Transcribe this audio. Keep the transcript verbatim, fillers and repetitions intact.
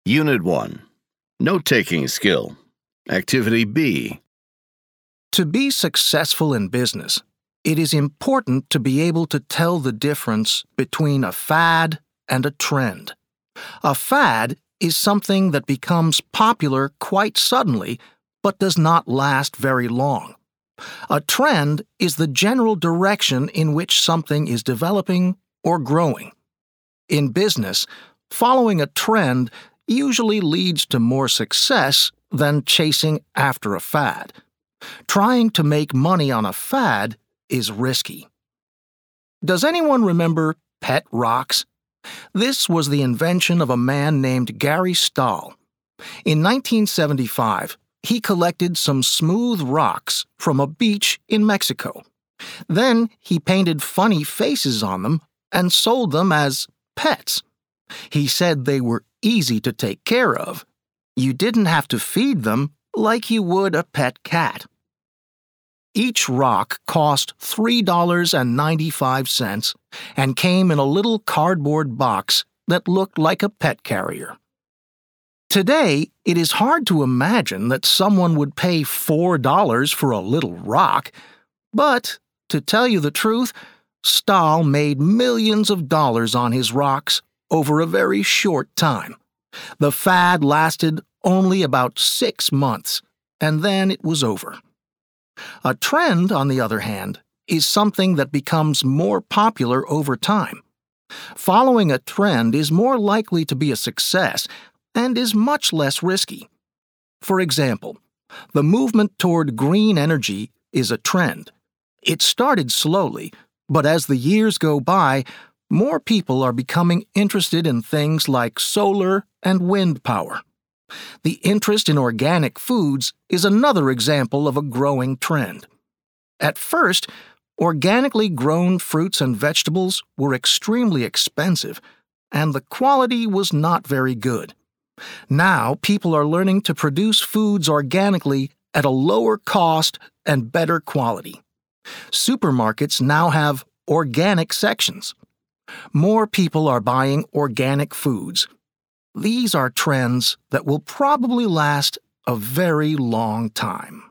Unit one. Note-taking skill. Activity B. To be successful in business, it is important to be able to tell the difference between a fad and a trend. A fad is something that becomes popular quite suddenly but does not last very long. A trend is the general direction in which something is developing or growing. In business, following a trend usually leads to more success than chasing after a fad. Trying to make money on a fad is risky. Does anyone remember pet rocks? This was the invention of a man named Gary Stahl. In nineteen seventy-five, he collected some smooth rocks from a beach in Mexico. Then he painted funny faces on them and sold them as pets. He said they were easy to take care of. You didn't have to feed them like you would a pet cat. Each rock cost three dollars and ninety-five cents and came in a little cardboard box that looked like a pet carrier. Today, it is hard to imagine that someone would pay four dollars for a little rock, but, to tell you the truth, Stahl made millions of dollars on his rocks over a very short time. The fad lasted only about six months, and then it was over. A trend, on the other hand, is something that becomes more popular over time. Following a trend is more likely to be a success and is much less risky. For example, the movement toward green energy is a trend. It started slowly, but as the years go by, more people are becoming interested in things like solar and wind power. The interest in organic foods is another example of a growing trend. At first, organically grown fruits and vegetables were extremely expensive, and the quality was not very good. Now, people are learning to produce foods organically at a lower cost and better quality. Supermarkets now have organic sections. More people are buying organic foods. These are trends that will probably last a very long time.